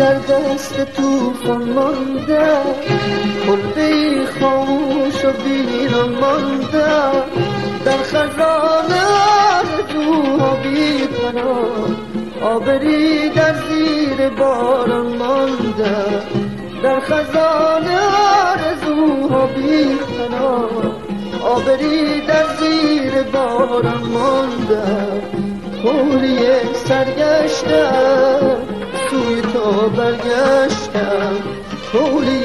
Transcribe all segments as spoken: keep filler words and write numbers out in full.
در دست توفان مانده، خلقی خاموش و ویران مانده، در خزانه آرزوها بی پناه، آبری در زیر باران مانده، در خزانه آرزوها بی پناه، آبری در زیر باران مانده. کوری سرگشتم سوی تو برگشتم، کوری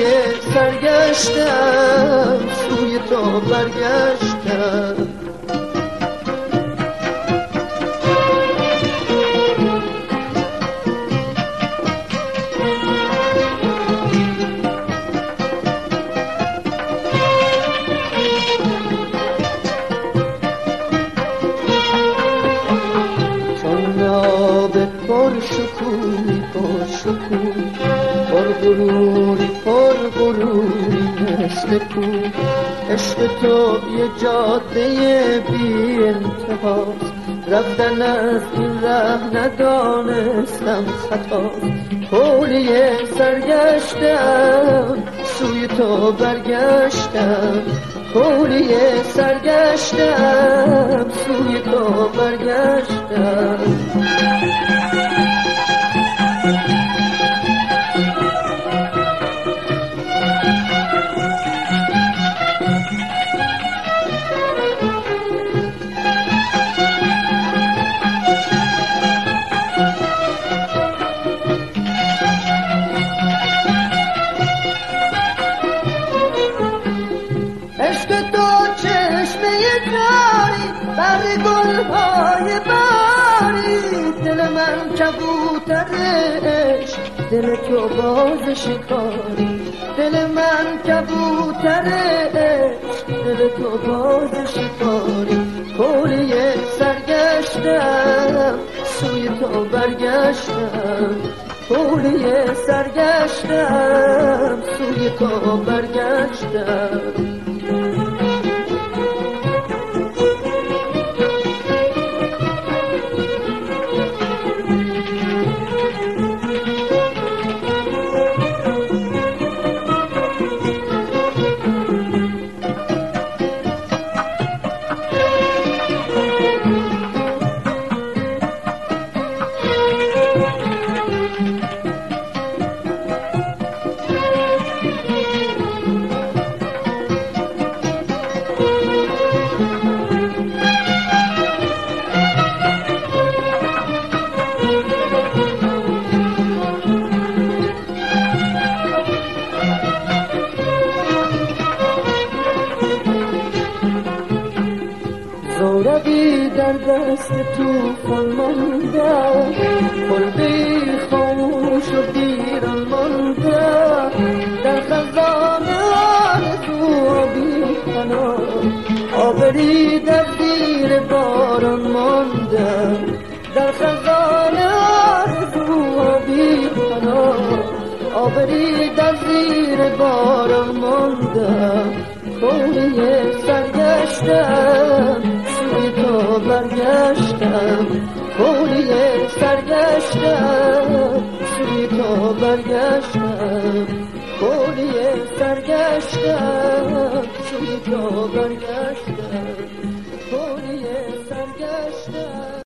سرگشتم سوی تو برگشتم. پر شکوی پر شکوی پر غروری پر غروری مثل کو، عشق تو یه جاده بی انتهاست، رفتن از این ره ندانستم خطاست. کوری سرگشتم سوی تو برگشتم، کوری سرگشتم سوی تو برگشتم. عشق تو چشمه جاری بر گلهای باری، دل من کبوتر عشق دل تو باز شکاری، دل من کبوتر عشق دل تو باز شکاری. کوری سرگشتم سوی تو برگشتم، کوری سرگشتم سوی تو برگشتم. زورقی در دست توفان مانده، خلقی خاموش و ویران مانده، در خزانه آرزوها بی پناه، آبری در زیر باران مانده، در خزانه آرزوها بی پناه، آبری در زیر باران مانده. کوری سرگشتم سوی تو برگشتم، کوری سرگشتم سوی تو برگشتم، کوری سرگشتم سوی تو برگشتم، کوری سرگشتم.